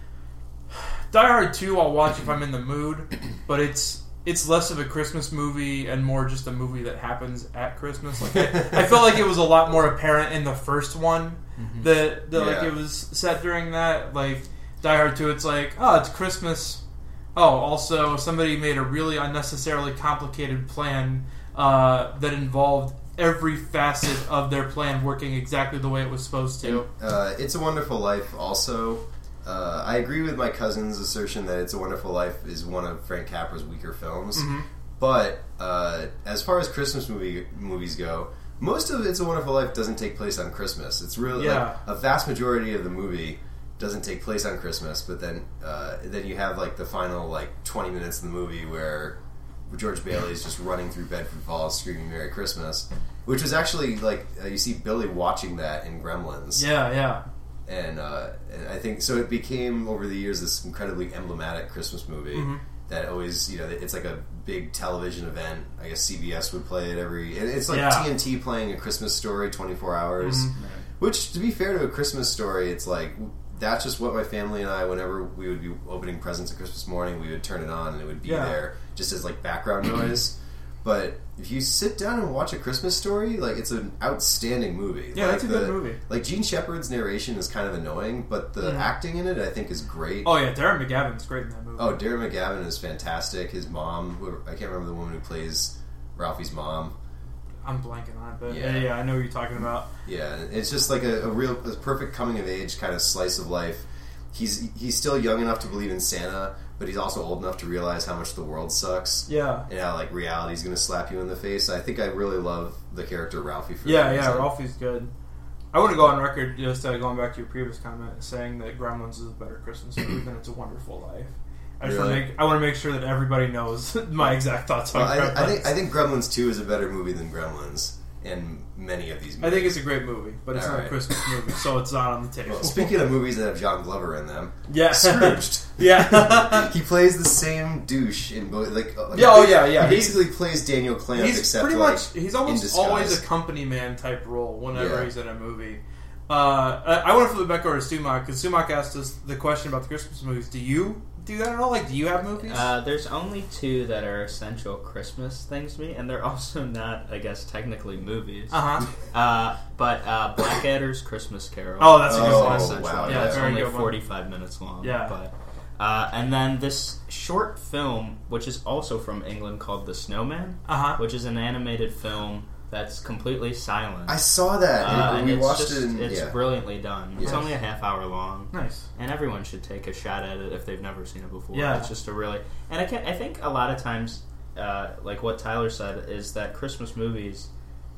Speaker 2: Die Hard two I'll watch if I'm in the mood, but it's it's less of a Christmas movie and more just a movie that happens at Christmas. Like I, I felt like it was a lot more apparent in the first one
Speaker 4: Mhm.
Speaker 2: that, that like
Speaker 3: Yeah.
Speaker 2: it was set during that. Like Die Hard two, it's like, oh, it's Christmas. Oh, also somebody made a really unnecessarily complicated plan uh, that involved every facet of their plan working exactly the way it was supposed to.
Speaker 3: Uh, It's a Wonderful Life also. Uh, I agree with my cousin's assertion that It's a Wonderful Life is one of Frank Capra's weaker films.
Speaker 2: Mhm.
Speaker 3: But uh, as far as Christmas movie movies go, most of It's a Wonderful Life doesn't take place on Christmas. It's really
Speaker 2: Yeah.
Speaker 3: like a vast majority of the movie doesn't take place on Christmas. But then uh, then you have like the final like twenty minutes of the movie where George Bailey is just running through Bedford Falls screaming "Merry Christmas," which was actually like uh, you see Billy watching that in Gremlins.
Speaker 2: Yeah, yeah.
Speaker 3: And, uh, and I think so. It became over the years this incredibly emblematic Christmas movie
Speaker 2: Mhm.
Speaker 3: that always, you know, it's like a big television event. I guess C B S would play it every, and it's like
Speaker 2: Yeah.
Speaker 3: T N T playing A Christmas Story twenty-four hours.
Speaker 2: Mhm.
Speaker 3: Which, to be fair to A Christmas Story, it's like that's just what my family and I, whenever we would be opening presents at Christmas morning, we would turn it on and it would be
Speaker 2: Yeah.
Speaker 3: there just as like background noise. But if you sit down and watch A Christmas Story, like it's an outstanding movie.
Speaker 2: Yeah,
Speaker 3: like
Speaker 2: that's a
Speaker 3: the,
Speaker 2: good movie.
Speaker 3: Like Gene Shepard's narration is kind of annoying, but the
Speaker 2: Mhm.
Speaker 3: acting in it I think is great.
Speaker 2: Oh yeah, Darren McGavin's great in that movie.
Speaker 3: Oh, Darren McGavin is fantastic. His mom, who, I can't remember the woman who plays Ralphie's mom.
Speaker 2: I'm blanking on it, but
Speaker 3: Yeah.
Speaker 2: yeah, yeah, I know what you're talking about.
Speaker 3: Yeah, it's just like a, a real, a perfect coming of age kind of slice of life. He's he's still young enough to believe in Santa, but he's also old enough to realize how much the world sucks
Speaker 2: Yeah,
Speaker 3: and how like reality's going to slap you in the face. I think I really love the character Ralphie. For
Speaker 2: yeah,
Speaker 3: that
Speaker 2: yeah.
Speaker 3: reason.
Speaker 2: Ralphie's good. I want to go on record, just uh, going back to your previous comment, saying that Gremlins is a better Christmas movie than It's a Wonderful Life. I just want to
Speaker 3: Really?
Speaker 2: make I want to make sure that everybody knows my exact thoughts on
Speaker 3: Well,
Speaker 2: Gremlins.
Speaker 3: I, I think I think Gremlins two is a better movie than Gremlins in many of these
Speaker 2: I
Speaker 3: movies.
Speaker 2: think it's a great movie, but it's
Speaker 3: All
Speaker 2: not
Speaker 3: right.
Speaker 2: a Christmas movie, so it's not on the table.
Speaker 3: Well, speaking of movies that have John Glover in them,
Speaker 2: yeah,
Speaker 3: Scrooged.
Speaker 2: yeah,
Speaker 3: He plays the same douche in both. Like, like
Speaker 2: Yeah, oh, yeah, yeah.
Speaker 3: He basically plays Daniel Clamp,
Speaker 2: he's
Speaker 3: except
Speaker 2: pretty
Speaker 3: like,
Speaker 2: much he's
Speaker 3: in
Speaker 2: almost
Speaker 3: disguise.
Speaker 2: always a company man type role whenever
Speaker 3: Yeah.
Speaker 2: he's in a movie. Uh, I, I want to flip it back over to Sumak because Sumak asked us the question about the Christmas movies. Do you do that at all? Like, do you have movies?
Speaker 4: Uh, there's only two that are essential Christmas things to me, and they're also not, I guess, technically movies.
Speaker 2: Uh huh.
Speaker 4: Uh, but uh, Blackadder's Christmas Carol.
Speaker 2: Oh, that's a good
Speaker 3: Oh,
Speaker 2: one.
Speaker 4: essential.
Speaker 3: wow,
Speaker 4: Yeah,
Speaker 3: yeah.
Speaker 4: it's
Speaker 2: Very
Speaker 4: only
Speaker 2: good one.
Speaker 4: forty-five minutes long.
Speaker 2: Yeah.
Speaker 4: But, uh, and then this short film, which is also from England, called The Snowman,
Speaker 2: Uh huh.
Speaker 4: which is an animated film that's completely silent.
Speaker 3: I saw that.
Speaker 4: Uh,
Speaker 3: and
Speaker 4: and
Speaker 3: we
Speaker 4: it's
Speaker 3: watched
Speaker 4: just,
Speaker 3: it. In,
Speaker 4: it's
Speaker 3: yeah.
Speaker 4: brilliantly done. It's
Speaker 3: Yes.
Speaker 4: only a half hour long.
Speaker 2: Nice.
Speaker 4: And everyone should take a shot at it if they've never seen it before.
Speaker 2: Yeah.
Speaker 4: It's just a really... And I, can, I think a lot of times, uh, like what Tyler said, is that Christmas movies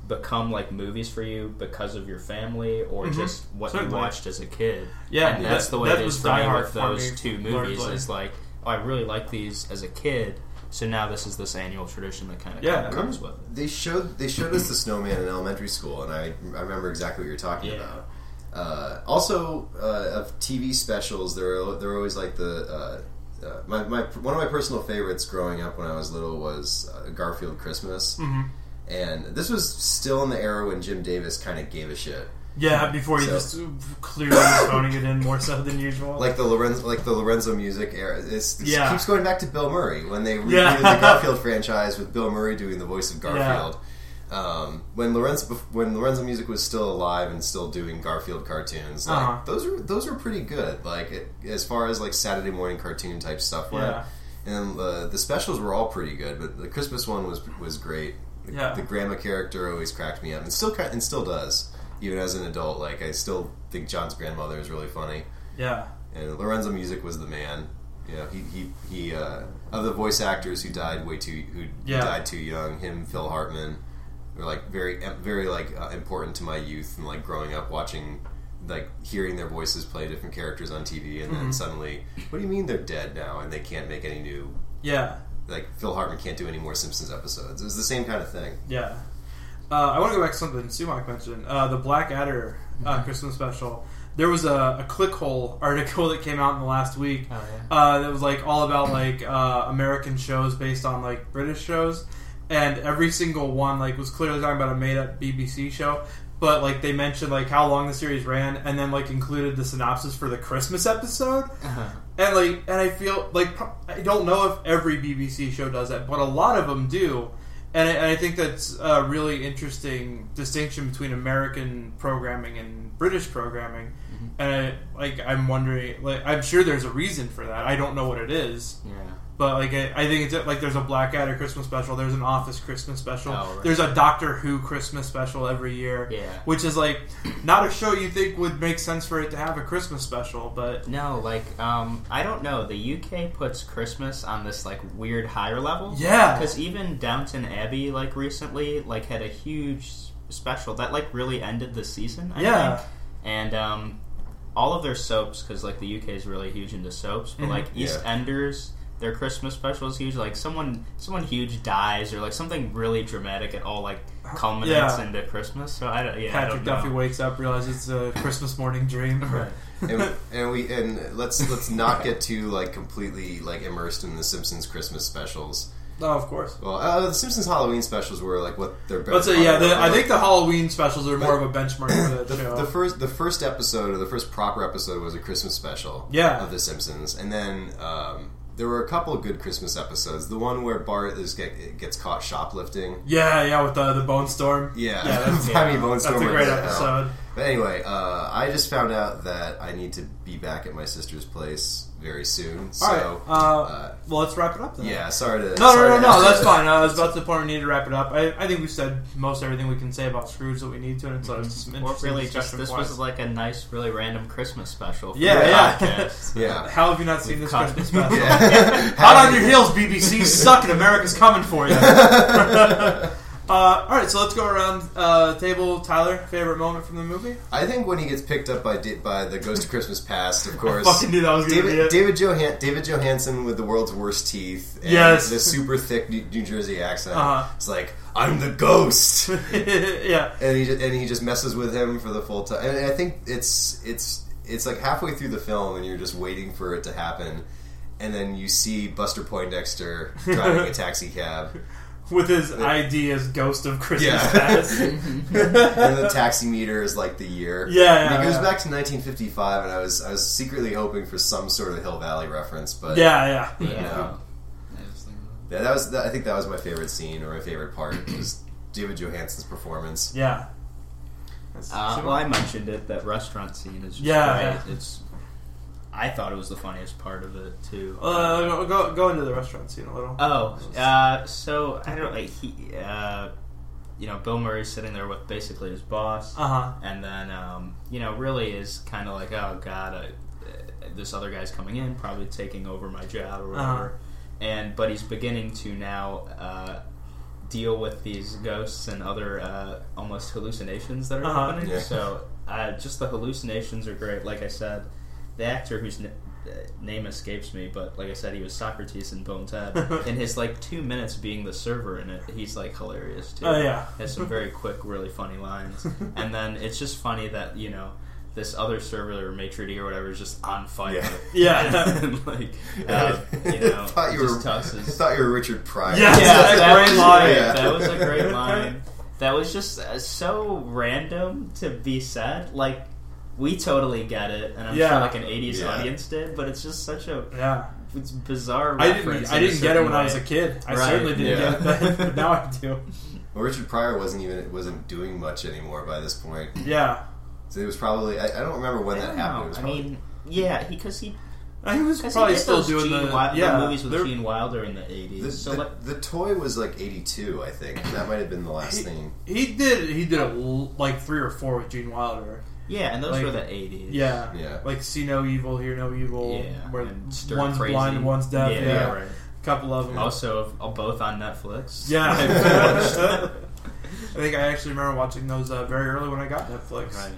Speaker 4: become like movies for you because of your family or
Speaker 2: Mhm.
Speaker 4: just what
Speaker 2: Certainly.
Speaker 4: you watched as a kid.
Speaker 2: Yeah,
Speaker 4: and that's
Speaker 2: that-
Speaker 4: the way
Speaker 2: that
Speaker 4: it
Speaker 2: was
Speaker 4: is for
Speaker 2: Die
Speaker 4: me
Speaker 2: Hard
Speaker 4: with
Speaker 2: for
Speaker 4: those
Speaker 2: me,
Speaker 4: two movies.
Speaker 2: largely.
Speaker 4: Is like, oh, I really like these as a kid, so now this is this annual tradition that kind of
Speaker 2: Yeah.
Speaker 4: comes with it.
Speaker 3: They showed they showed us the snowman in elementary school, and I I remember exactly what you're talking
Speaker 4: Yeah.
Speaker 3: about. Uh, also, uh, of T V specials, there were there were always like the uh, uh, my, my one of my personal favorites growing up when I was little was uh, Garfield Christmas,
Speaker 2: hmm
Speaker 3: and this was still in the era when Jim Davis kind of gave a shit.
Speaker 2: Yeah, before he
Speaker 3: So-
Speaker 2: just clearly was phoning it in more so than usual.
Speaker 3: Like the Lorenzo, like the Lorenzo music era. It's, it
Speaker 2: Yeah.
Speaker 3: keeps going back to Bill Murray when they rebooted
Speaker 2: Yeah.
Speaker 3: the Garfield franchise with Bill Murray doing the voice of Garfield. Um, when Lorenzo when Lorenzo music was still alive and still doing Garfield cartoons, like
Speaker 2: Uh-huh.
Speaker 3: those were those were pretty good. Like it, as far as like Saturday morning cartoon type stuff went,
Speaker 2: Yeah.
Speaker 3: and the the specials were all pretty good. But the Christmas one was was great. The,
Speaker 2: Yeah.
Speaker 3: the grandma character always cracked me up, and still ca- and still does. Even as an adult, like I still think John's grandmother is really funny.
Speaker 2: yeah.
Speaker 3: And Lorenzo Music was the man. You know, he he, he uh, of the voice actors who died way too who
Speaker 2: Yeah.
Speaker 3: died too young. Him, Phil Hartman, were like very very like uh, important to my youth and like growing up watching, like hearing their voices play different characters on T V, and then
Speaker 2: Mhm.
Speaker 3: suddenly, what do you mean they're dead now and they can't make any new?
Speaker 2: Yeah.
Speaker 3: Like Phil Hartman can't do any more Simpsons episodes. It was the same kind of thing.
Speaker 2: Yeah. Uh, I want to go back to something Sumac mentioned. Uh, the Blackadder uh, Christmas special. There was a, a Clickhole article that came out in the last week
Speaker 4: Oh, yeah.
Speaker 2: uh, that was like all about like uh, American shows based on like British shows, and every single one like was clearly talking about a made-up B B C show. But like they mentioned like how long the series ran, and then like included the synopsis for the Christmas episode.
Speaker 4: Uh-huh.
Speaker 2: And like, and I feel like pro- I don't know if every B B C show does that, but a lot of them do. And I, and I think that's a really interesting distinction between American programming and British programming.
Speaker 4: Mm-hmm.
Speaker 2: And I, like, I'm wondering, like, I'm sure there's a reason for that. I don't know what it is,
Speaker 4: Yeah.
Speaker 2: but like, I, I think it's like there's a Blackadder Christmas special, there's an Office Christmas special,
Speaker 4: Oh, right.
Speaker 2: there's a Doctor Who Christmas special every year.
Speaker 4: Yeah.
Speaker 2: Which is like not a show you think would make sense for it to have a Christmas special, but
Speaker 4: No, like, um, I don't know. The U K puts Christmas on this, like, weird higher level.
Speaker 2: yeah,
Speaker 4: Because even Downton Abbey, like, recently, like, had a huge special that, like, really ended the season, I
Speaker 2: yeah.
Speaker 4: think. And, um, all of their soaps, because, like, the U K is really huge into soaps, but,
Speaker 2: Mhm.
Speaker 4: like,
Speaker 3: Yeah.
Speaker 4: EastEnders, their Christmas special is huge. Like, someone someone huge dies, or, like, something really dramatic, it all, like, culminates
Speaker 2: Yeah.
Speaker 4: into Christmas. So, I don't, yeah, I
Speaker 2: Patrick
Speaker 4: don't know.
Speaker 2: Duffy wakes up, realizes it's a Christmas morning dream.
Speaker 4: Right.
Speaker 3: and, and we and let's let's not get too like completely like immersed in the Simpsons Christmas specials.
Speaker 2: Oh, of course.
Speaker 3: Well, uh, the Simpsons Halloween specials were like what they're.
Speaker 2: But so, yeah, the, I
Speaker 3: like,
Speaker 2: think the Halloween specials are more of a benchmark for the,
Speaker 3: the,
Speaker 2: show.
Speaker 3: the first the first episode or the first proper episode was a Christmas special.
Speaker 2: Yeah.
Speaker 3: Of the Simpsons, and then um, there were a couple of good Christmas episodes. The one where Bart is get, gets caught shoplifting.
Speaker 2: yeah, yeah, with the the Bone Storm.
Speaker 3: Yeah,
Speaker 2: Yeah, that's-
Speaker 3: Tammy
Speaker 4: yeah.
Speaker 3: Bone
Speaker 2: That's a
Speaker 3: Stormer
Speaker 2: great
Speaker 3: is hell.
Speaker 2: episode.
Speaker 3: But anyway, uh, I just found out that I need to be back at my sister's place very soon. So,
Speaker 2: All right. Uh,
Speaker 3: uh,
Speaker 2: well, let's wrap it up then.
Speaker 3: yeah, sorry to.
Speaker 2: No,
Speaker 3: sorry
Speaker 2: no,
Speaker 3: to
Speaker 2: no, no.
Speaker 3: have
Speaker 2: That's
Speaker 3: to-
Speaker 2: fine. Uh, I was about to the point where we need to wrap it up. I, I think we've said most everything we can say about Scrooge that we need to, and so it's just some
Speaker 4: Or
Speaker 2: interesting
Speaker 4: really, just
Speaker 2: discussion
Speaker 4: this
Speaker 2: points.
Speaker 4: was like a nice, really random Christmas special. For
Speaker 2: Yeah,
Speaker 4: the
Speaker 2: yeah.
Speaker 4: podcast.
Speaker 3: Yeah.
Speaker 2: How have you not seen
Speaker 4: We've
Speaker 2: this
Speaker 4: caught-
Speaker 2: Christmas special?
Speaker 3: Yeah.
Speaker 2: Hot on your heels, B B C. Suck it. America's coming for you. Uh, all right, so let's go around uh, the table. Tyler, favorite moment from the movie?
Speaker 3: I think when he gets picked up by Di- by the Ghost of Christmas Past, of course.
Speaker 2: I fucking knew that was going to be
Speaker 3: David
Speaker 2: it.
Speaker 3: David, Johan- David Johansson with the world's worst teeth and
Speaker 2: Yes.
Speaker 3: the super thick New, New Jersey accent.
Speaker 2: Uh-huh.
Speaker 3: It's like, I'm the ghost,
Speaker 2: yeah.
Speaker 3: and he just, and he just messes with him for the full time. And I think it's it's it's like halfway through the film, and you're just waiting for it to happen, and then you see Buster Poindexter driving a taxi cab.
Speaker 2: With his I D as Ghost of Christmas
Speaker 3: Yeah.
Speaker 2: Past.
Speaker 3: And the taxi meter is like the year.
Speaker 2: Yeah,
Speaker 3: And
Speaker 2: yeah,
Speaker 3: it goes
Speaker 2: yeah.
Speaker 3: back to nineteen fifty-five, and I was I was secretly hoping for some sort of Hill Valley reference, but
Speaker 2: Yeah, yeah.
Speaker 4: Yeah.
Speaker 3: No.
Speaker 4: I just think-
Speaker 3: yeah, that was that, I think that was my favorite scene or my favorite part was David Johansson's performance.
Speaker 2: Yeah. That's-
Speaker 4: Uh, well, I mentioned it. That restaurant scene is just
Speaker 2: Yeah,
Speaker 4: great. It's. I thought it was the funniest part of it too.
Speaker 2: Uh, go, go go into the restaurant scene a little.
Speaker 4: Oh, uh, so I don't like he, uh, you know, Bill Murray's sitting there with basically his boss,
Speaker 2: Uh huh.
Speaker 4: and then um, you know, really is kind of like, oh god, I, uh, this other guy's coming in, probably taking over my job or whatever,
Speaker 2: Uh-huh.
Speaker 4: and but he's beginning to now uh, deal with these ghosts and other uh, almost hallucinations that are
Speaker 2: Uh-huh.
Speaker 4: happening.
Speaker 3: Yeah.
Speaker 4: So uh, just the hallucinations are great. Like I said, the actor whose n- uh, name escapes me, but like I said, he was Socrates in Bone Ted. In his like two minutes being the server in it, he's like hilarious too.
Speaker 2: Oh, yeah.
Speaker 4: Has some very quick, really funny lines. And then it's just funny that, you know, this other server or maitre d' or whatever is just on fire.
Speaker 3: Yeah.
Speaker 2: Yeah.
Speaker 4: And, like, uh, you know,
Speaker 3: I thought you were.
Speaker 4: just
Speaker 3: I
Speaker 4: tosses.
Speaker 3: thought you were Richard Pryor.
Speaker 2: Yeah.
Speaker 4: Yeah,
Speaker 2: That's a
Speaker 4: that
Speaker 2: great
Speaker 4: was
Speaker 2: line.
Speaker 4: great.
Speaker 3: Yeah.
Speaker 4: That was a great line. That was just uh, so random to be said. Like, we totally get it, and I'm
Speaker 2: Yeah.
Speaker 4: sure like an eighties
Speaker 3: Yeah.
Speaker 4: audience did, but it's just such a
Speaker 2: Yeah.
Speaker 4: it's bizarre
Speaker 2: I
Speaker 4: reference.
Speaker 2: didn't. I
Speaker 4: in a
Speaker 2: didn't get it
Speaker 4: certain
Speaker 2: when I
Speaker 4: way.
Speaker 2: was a kid. I
Speaker 4: Right.
Speaker 2: certainly didn't
Speaker 3: Yeah.
Speaker 2: get it then, but now I do.
Speaker 3: Well, Richard Pryor wasn't even wasn't doing much anymore by this point.
Speaker 2: Yeah.
Speaker 3: So it was probably. I, I don't remember when
Speaker 4: I
Speaker 3: that
Speaker 4: don't
Speaker 3: happened.
Speaker 4: know.
Speaker 3: It was
Speaker 4: I
Speaker 3: probably,
Speaker 4: mean, yeah, because he,
Speaker 2: He was
Speaker 4: because
Speaker 2: probably
Speaker 4: he did
Speaker 2: still
Speaker 4: those
Speaker 2: doing
Speaker 4: Gene
Speaker 2: the
Speaker 4: Wi-
Speaker 2: yeah
Speaker 4: the movies with
Speaker 2: they're-
Speaker 4: Gene Wilder in the
Speaker 3: the,
Speaker 4: eighties. So
Speaker 3: the,
Speaker 4: like,
Speaker 3: the toy was like eighty-two, I think. That might have been the last
Speaker 2: He,
Speaker 3: thing.
Speaker 2: he did. He did a, l- like three or four with Gene Wilder.
Speaker 4: yeah, and those
Speaker 2: like-
Speaker 4: were the eighties.
Speaker 2: Yeah.
Speaker 3: Yeah.
Speaker 2: Like See No Evil, Hear No Evil.
Speaker 4: Yeah,
Speaker 2: Where
Speaker 4: and Stir
Speaker 2: one's
Speaker 4: Crazy.
Speaker 2: blind and one's deaf.
Speaker 4: Yeah,
Speaker 2: Yeah.
Speaker 4: yeah, right.
Speaker 2: A couple of them.
Speaker 4: Also, uh, both on Netflix.
Speaker 2: Yeah. I think I actually remember watching those uh, very early when I got Netflix.
Speaker 4: Right.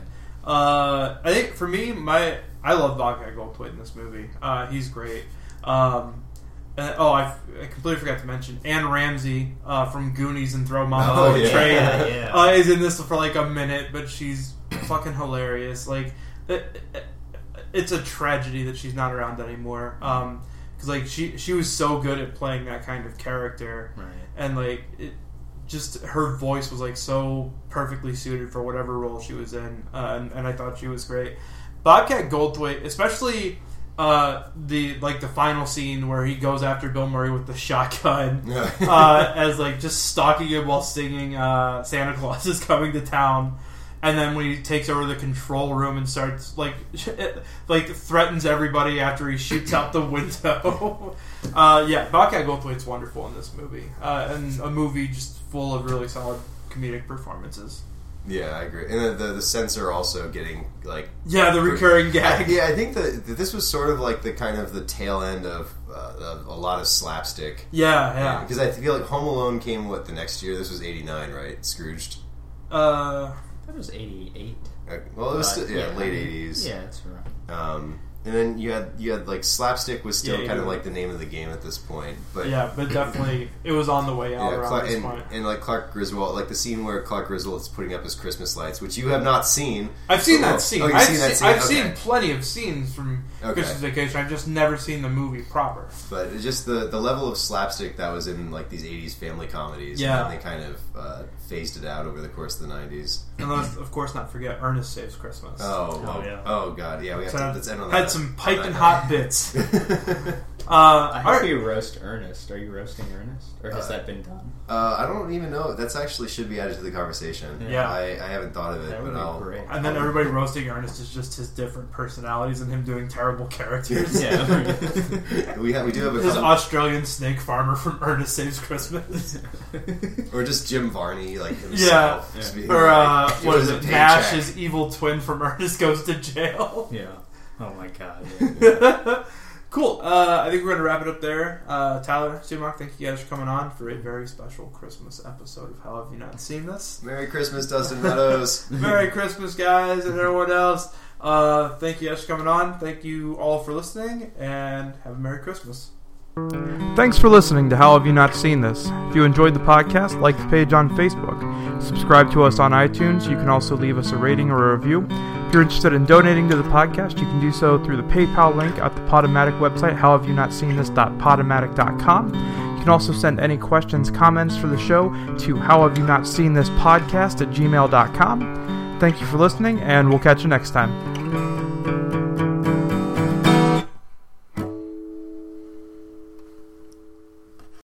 Speaker 2: Uh, I think for me, my I love Bobcat Goldthwait in this movie. Uh, he's great. Um, and, oh, I, I completely forgot to mention Anne Ramsey uh, from Goonies and Throw Mama
Speaker 3: Oh,
Speaker 2: on the
Speaker 3: yeah.
Speaker 2: Train
Speaker 4: Yeah, yeah.
Speaker 2: uh, is in this for like a minute, but she's fucking hilarious. Like, it, it, it's a tragedy that she's not around anymore. Um, because like she she was so good at playing that kind of character,
Speaker 4: Right.
Speaker 2: and like it, just her voice was like so perfectly suited for whatever role she was in, uh, and, and I thought she was great. Bobcat Goldthwait, especially uh, the like the final scene where he goes after Bill Murray with the shotgun, uh, as like just stalking him while singing uh, "Santa Claus is Coming to Town." And then when he takes over the control room and starts like like threatens everybody after he shoots out the window. uh, yeah, Bobcat Goldthwait's wonderful in this movie, uh, and a movie just full of really solid comedic performances.
Speaker 3: Yeah, I agree. And the, the the censor also getting like
Speaker 2: Yeah, the recurring gag.
Speaker 3: Yeah, I think that that this was sort of like the kind of the tail end of, uh, of a lot of slapstick.
Speaker 2: Yeah, yeah.
Speaker 3: Because I feel like Home Alone came what the next year. This was eighty-nine, right? Scrooged.
Speaker 2: Uh,
Speaker 4: I thought it was eighty-eight.
Speaker 3: Uh, well, it was
Speaker 4: Uh,
Speaker 3: still, yeah,
Speaker 4: yeah.
Speaker 3: late eighties.
Speaker 4: Yeah, that's right.
Speaker 3: Um, and then you had you had like slapstick was still
Speaker 2: Yeah,
Speaker 3: kind of
Speaker 2: yeah.
Speaker 3: like the name of the game at this point. But
Speaker 2: yeah, but definitely it was on the way out
Speaker 3: yeah,
Speaker 2: around
Speaker 3: Clark,
Speaker 2: this
Speaker 3: and,
Speaker 2: point.
Speaker 3: and like Clark Griswold, like the scene where Clark Griswold is putting up his Christmas lights, which you have not seen.
Speaker 2: I've seen
Speaker 3: Oh,
Speaker 2: that scene.
Speaker 3: Oh, you've
Speaker 2: I've
Speaker 3: seen that
Speaker 2: se-
Speaker 3: scene.
Speaker 2: I've
Speaker 3: Okay.
Speaker 2: seen plenty of scenes from
Speaker 3: Okay.
Speaker 2: Christmas Vacation. I've just never seen the movie proper.
Speaker 3: But it's just the the level of slapstick that was in like these eighties family comedies.
Speaker 2: Yeah.
Speaker 3: And then they kind of uh, phased it out over the course of the nineties.
Speaker 2: And let's, of course, not forget Ernest Saves Christmas.
Speaker 3: Oh,
Speaker 4: Oh, yeah.
Speaker 3: Oh god, yeah. We have
Speaker 2: So,
Speaker 3: to let's end on
Speaker 2: had
Speaker 3: that.
Speaker 2: some
Speaker 3: on
Speaker 2: piping
Speaker 3: that
Speaker 2: hot
Speaker 3: note.
Speaker 2: bits. Uh,
Speaker 4: I
Speaker 2: all
Speaker 4: hope
Speaker 2: right.
Speaker 4: you roast Ernest. Are you roasting Ernest, or has
Speaker 3: Uh,
Speaker 4: that been done?
Speaker 3: Uh, I don't even know. That's actually should be added to the conversation.
Speaker 2: Yeah.
Speaker 3: I, I haven't thought of it,
Speaker 4: That would
Speaker 3: but
Speaker 4: be
Speaker 3: I'll.
Speaker 4: great.
Speaker 2: And then everybody roasting Ernest is just his different personalities and him doing terrible characters.
Speaker 4: Yeah.
Speaker 3: we have we do have a
Speaker 2: His
Speaker 3: couple,
Speaker 2: Australian snake farmer from Ernest Saves Christmas.
Speaker 3: or just Jim Varney like himself.
Speaker 4: Yeah.
Speaker 3: just being
Speaker 2: Or, uh,
Speaker 3: like,
Speaker 2: what
Speaker 3: "It
Speaker 2: is
Speaker 3: was a
Speaker 2: it? Nash,
Speaker 3: paycheck."
Speaker 2: his evil twin from Ernest Goes to Jail.
Speaker 4: Yeah. Oh my god. Yeah.
Speaker 2: Cool. Uh, I think we're going to wrap it up there. Uh, Tyler, Sumak, thank you guys for coming on for a very special Christmas episode of How Have You Not Seen This?
Speaker 3: Merry Christmas, Dustin Meadows.
Speaker 2: Merry Christmas, guys, and everyone else. Uh, thank you guys for coming on. Thank you all for listening, and have a Merry Christmas. Thanks for listening to How Have You Not Seen This? If you enjoyed the podcast, like the page on Facebook. Subscribe to us on iTunes. You can also leave us a rating or a review. If you're interested in donating to the podcast, you can do so through the PayPal link at the Podomatic website, how have you not seen this dot podomatic dot com. You can also send any questions, comments for the show to how have you not seen this podcast at gmail dot com. Thank you for listening, and we'll catch you next time.